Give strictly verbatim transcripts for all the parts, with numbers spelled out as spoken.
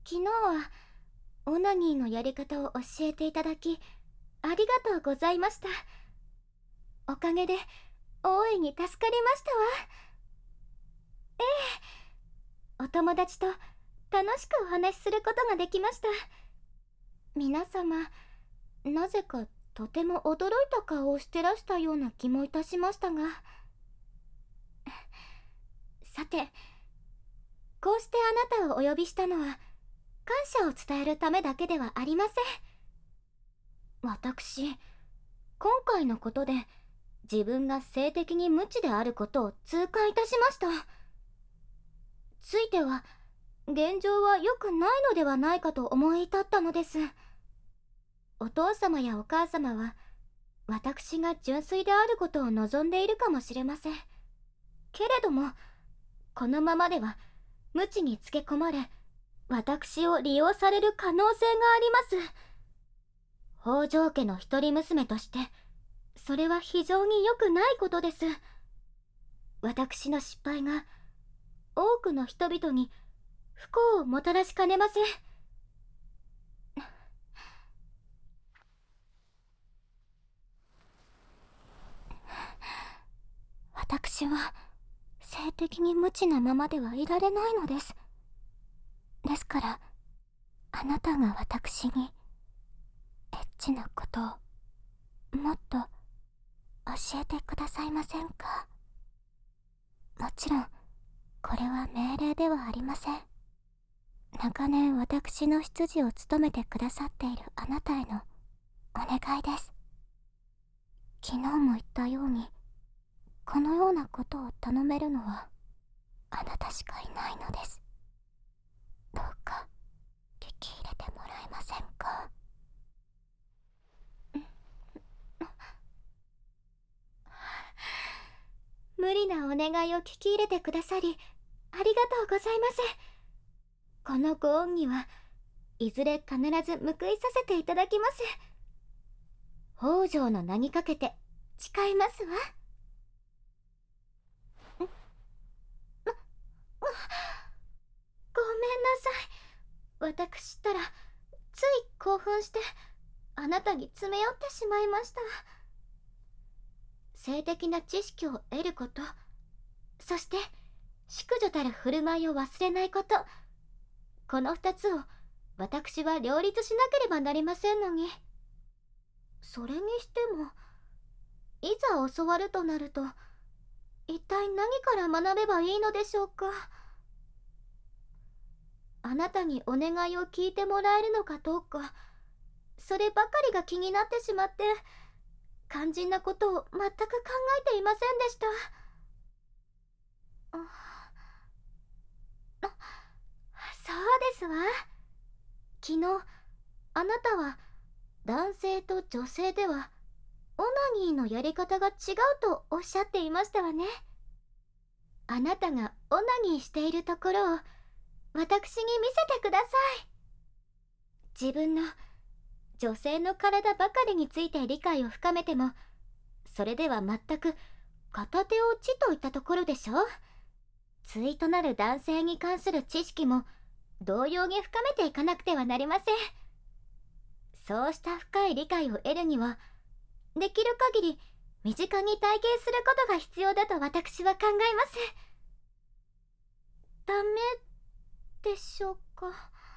昨日はオナニーのやり方を教えていただきありがとうございました。おかげで大いに助かりましたわ。ええ、お友達と楽しくお話しすることができました。皆様、なぜかとても驚いた顔をしてらしたような気もいたしましたが、さて、こうしてあなたをお呼びしたのは感謝を伝えるためだけではありません。私、今回のことで自分が性的に無知であることを痛感いたしました。ついては現状は良くないのではないかと思い至ったのです。お父様やお母様は私が純粋であることを望んでいるかもしれません。けれどもこのままでは無知につけ込まれ私を利用される可能性があります。北条家の一人娘としてそれは非常に良くないことです。私の失敗が多くの人々に不幸をもたらしかねません。私は性的に無知なままではいられないのです。ですからあなたが私にエッチなことをもっと教えてくださいませんか。もちろんこれは命令ではありません。長年私の執事を務めてくださっているあなたへのお願いです。昨日も言ったようにこのようなことを頼めるのはあなたしかいないのです。どうか聞き入れてもらえませんか。無理なお願いを聞き入れてくださりありがとうございます。このご恩にはいずれ必ず報いさせていただきます。北条の名にかけて誓いますわ。ごめんなさい。私ったらつい興奮してあなたに詰め寄ってしまいました。性的な知識を得ること、そして淑女たる振る舞いを忘れないこと、この二つを私は両立しなければなりませんのに。それにしてもいざ教わるとなると一体何から学べばいいのでしょうか。あなたにお願いを聞いてもらえるのかどうか、そればかりが気になってしまって肝心なことを全く考えていませんでした。ああ、そうですわ。昨日あなたは男性と女性ではオナニーのやり方が違うとおっしゃっていましたわね。あなたがオナニーしているところを私に見せてください。自分の女性の体ばかりについて理解を深めてもそれでは全く片手落ちといったところでしょう。対となる男性に関する知識も同様に深めていかなくてはなりません。そうした深い理解を得るにはできる限り身近に体験することが必要だと私は考えます。ダメでしょうか。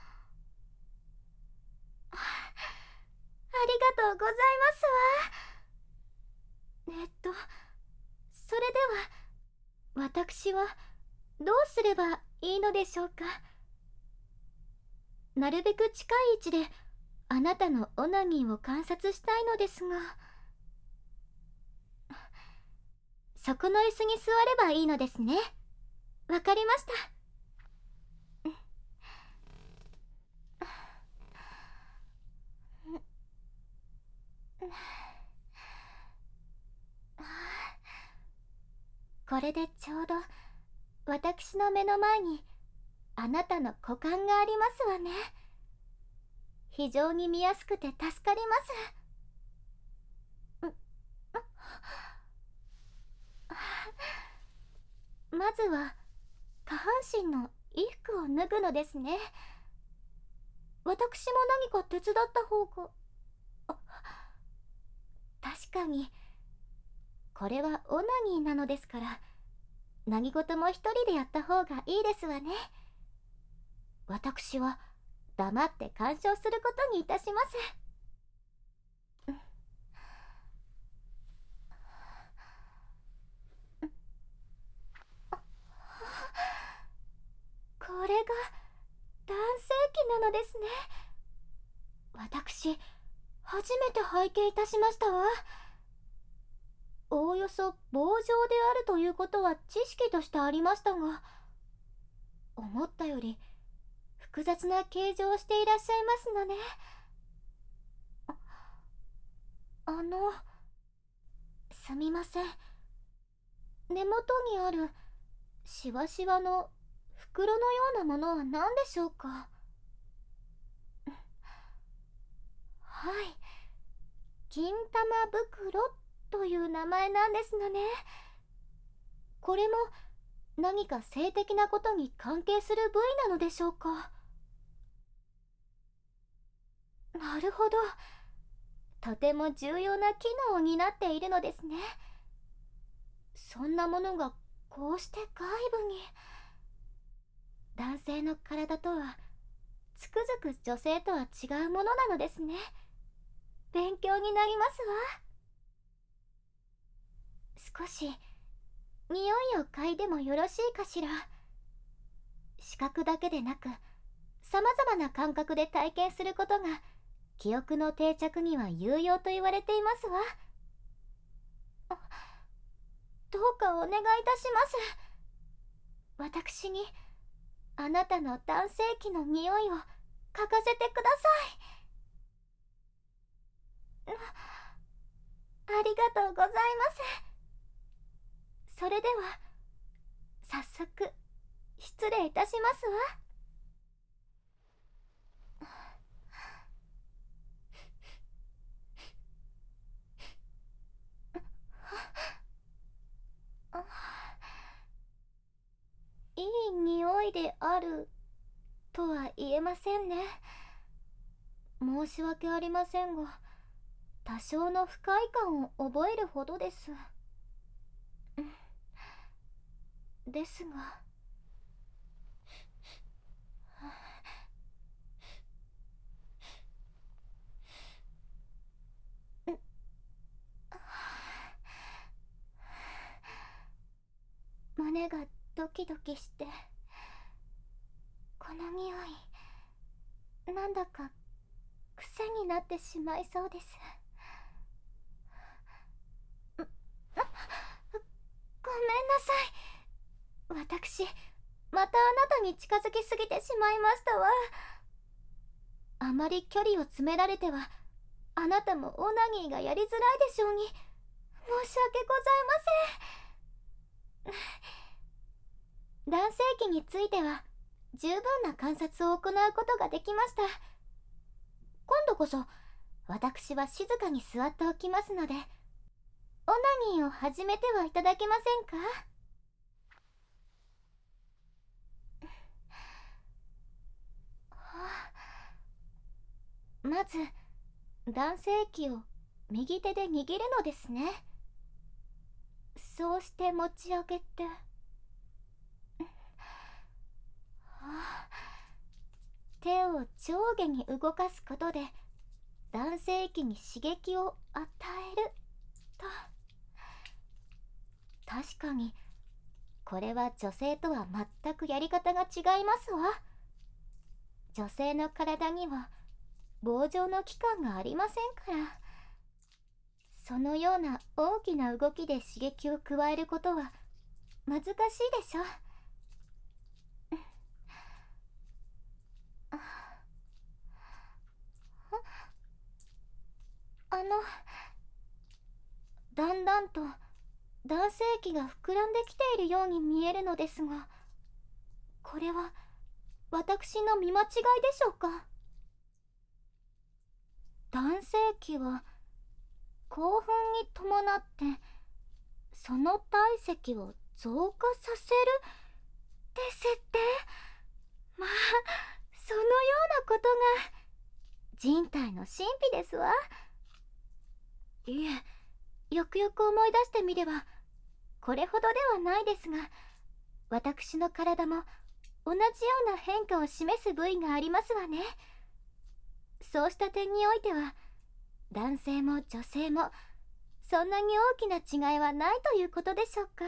ありがとうございますわ。えっとそれでは私はどうすればいいのでしょうか。なるべく近い位置であなたのオナニーを観察したいのですが、そこの椅子に座ればいいのですね。わかりました。これでちょうど私の目の前にあなたの股間がありますわね。非常に見やすくて助かります。まずは下半身の衣服を脱ぐのですね。 私も何か手伝った方が。あ、確かにこれはオナニーなのですから、何事も一人でやった方がいいですわね。私は黙って鑑賞することにいたします。これが男性器なのですね。私初めて拝見いたしましたわ。おおよそ棒状であるということは知識としてありましたが、思ったより複雑な形状をしていらっしゃいますのね。あ、あのすみません、根元にあるしわしわの袋のようなものは何でしょうか？はい、金玉袋という名前なんですのね。これも何か性的なことに関係する部位なのでしょうか？なるほど、とても重要な機能を担っているのですね。そんなものがこうして外部に。男性の体とはつくづく女性とは違うものなのですね。勉強になりますわ。少し匂いを嗅いでもよろしいかしら？視覚だけでなくさまざまな感覚で体験することが記憶の定着には有用と言われていますわ。あ、どうかお願いいたします。私にあなたの男性器の匂いを嗅かせてください。ありがとうございます。それでは早速失礼いたしますわ。いい匂いであるとは言えませんね。申し訳ありませんが、多少の不快感を覚えるほどです。ですが、胸がドキドキして、この匂いなんだか癖になってしまいそうです。ごめんなさい、私またあなたに近づきすぎてしまいましたわ。あまり距離を詰められてはあなたもオナニーがやりづらいでしょうに。申し訳ございません。男性器については十分な観察を行うことができました。今度こそ私は静かに座っておきますので、オナニーを始めてはいただけませんか？まず男性器を右手で握るのですね。そうして持ち上げて、手を上下に動かすことで男性器に刺激を与えると。確かにこれは女性とは全くやり方が違いますわ。女性の体には棒状の器官がありませんから、そのような大きな動きで刺激を加えることは難しいでしょう。あのだんだんと男性器が膨らんできているように見えるのですが、これは私の見間違いでしょうか？男性器は興奮に伴ってその体積を増加させるですって。まあ、そのようなことが人体の神秘ですわ。いえ、よくよく思い出してみればこれほどではないですが、私の体も同じような変化を示す部位がありますわね。そうした点においては男性も女性もそんなに大きな違いはないということでしょうか。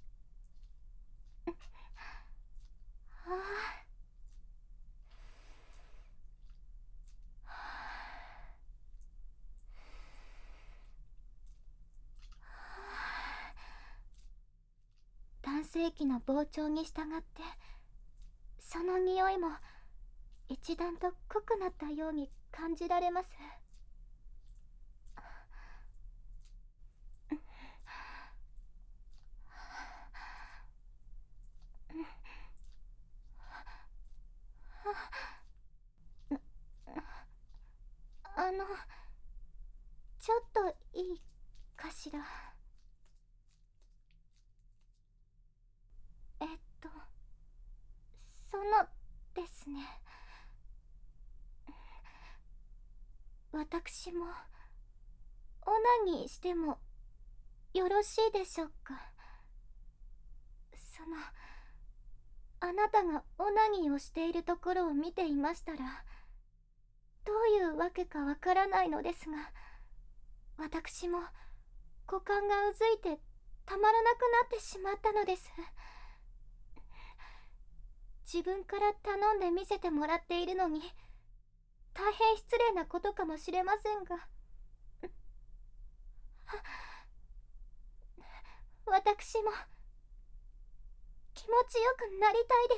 はあ、男性器の膨張に従ってその匂いも一段と濃くなったように感じられます。あの、ちょっといいかしら。えっとそのですね、私もオナニーしてもよろしいでしょうか。その、あなたがオナニーをしているところを見ていましたら、どういうわけかわからないのですが、私も股間がうずいてたまらなくなってしまったのです。自分から頼んで見せてもらっているのに大変失礼なことかもしれませんが、私も気持ちよくなりたいです。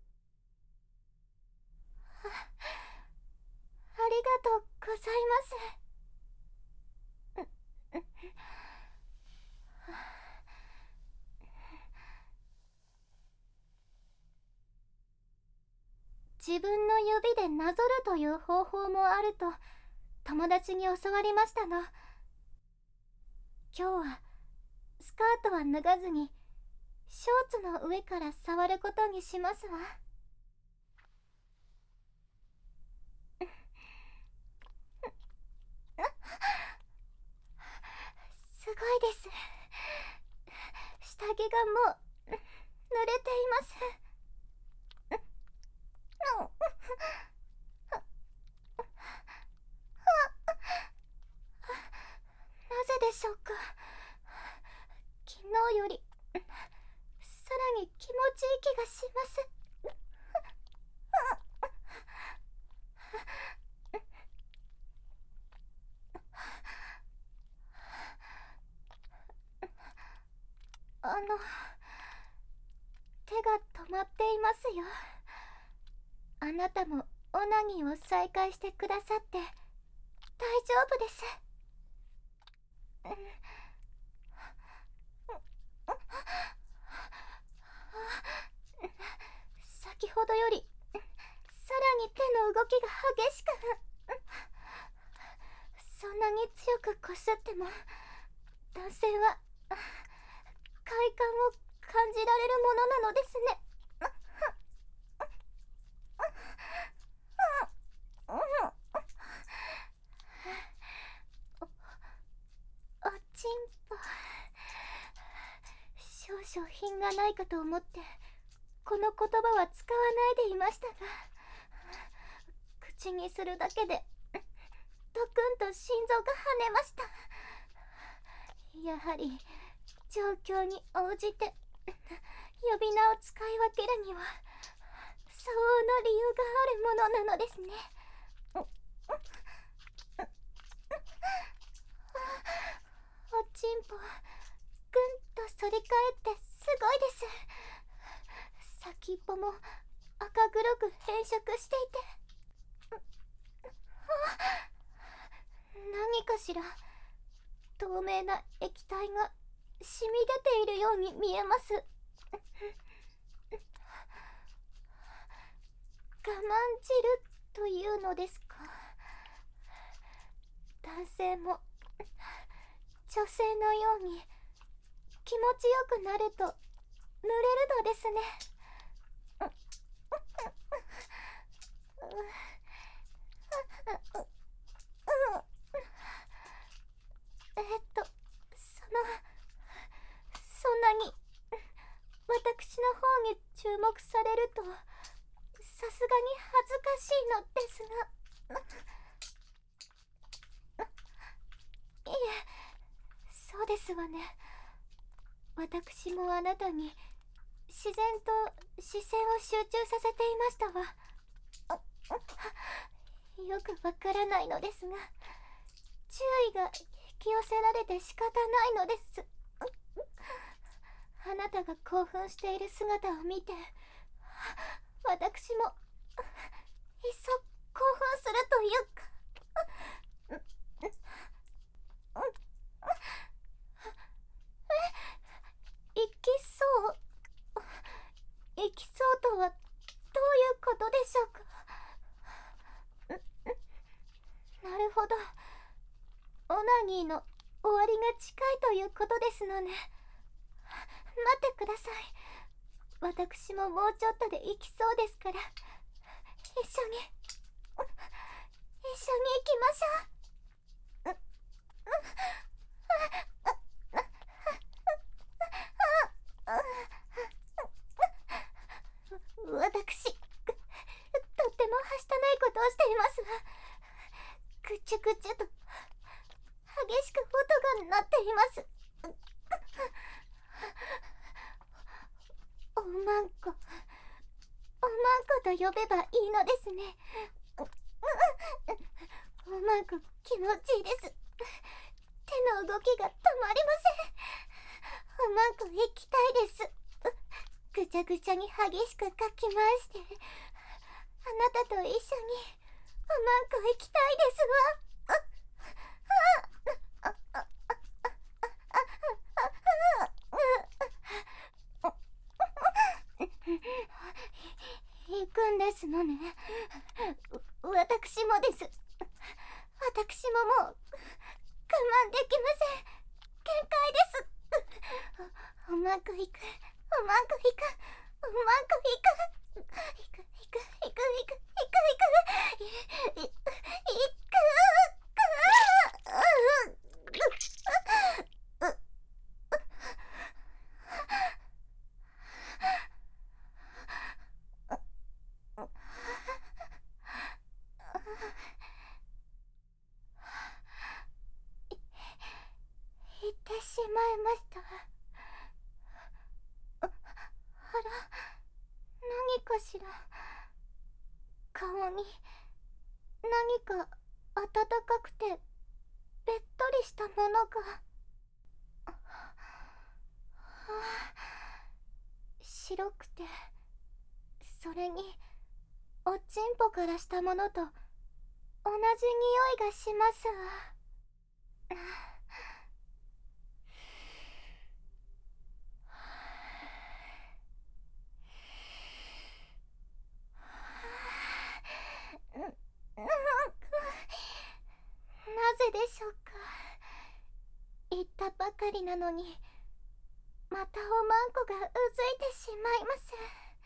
あ、ありがとうございます。自分の指でなぞるという方法もあると友達に教わりましたが、今日はスカートは脱がずにショーツの上から触ることにしますわ。すごいです。下着がもう濡れています。なぜでしょうか。昨日よりさらに気持ちいい気がします。あの、手が止まっていますよ。あなたもオナニーを再開してくださって大丈夫です。先ほどよりさらに手の動きが激しく、そんなに強くこすっても男性は快感を感じられるものなのですね。おちんぽ、少々品がないかと思ってこの言葉は使わないでいましたが、口にするだけでドクンと心臓が跳ねました。やはり状況に応じて呼び名を使い分けるには相応の理由があるものなのですね。おちんぽ、ぐんと反り返ってすごいです。先っぽも赤黒く変色していて、何かしら透明な液体が染み出ているように見えます。我慢汁というのですか。男性も女性のように気持ちよくなると濡れるのですね。 注目されるとさすがに恥ずかしいのですが。いえ、そうですわね。私もあなたに自然と視線を集中させていましたわ。よくわからないのですが、注意が引き寄せられて仕方ないのです。あなたが興奮している姿を見て、私もいっそ興奮するというか。え、行きそう、行きそうとはどういうことでしょうか。なるほど、オナニーの終わりが近いということですのね。待ってください。私ももうちょっとで行きそうですから、一緒に一緒に行きましょう。私、とってもはしたないことをしていますわ。ぐちゅぐちゅと激しく音が鳴っています。おまんこ、おまんこと呼べばいいのですね。おまんこ気持ちいいです。手の動きが止まりません。おまんこ行きたいです。ぐちゃぐちゃに激しくかき回して、あなたと一緒におまんこ行きたいですわ。行くんですのね。私もです。私ももう我慢できません。限界です。おおまんこ行く、おまんこ行く、おまんこ行く、行く行く行く行く行く行く行く行ってしまいました。あ、あら、何かしら。顔に何か暖かくてべっとりしたものが。はあ、白くて、それにおちんぽからしたものと同じ匂いがしますわ。なぜでしょうか。言ったばかりなのにまたおまんこがうずいてしまいます。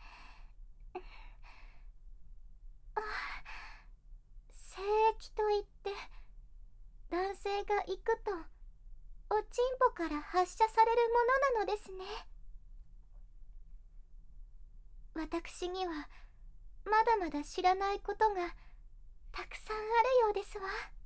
あ、精液といって男性が行くとおちんぽから発射されるものなのですね。私にはまだまだ知らないことがたくさんあるようですわ。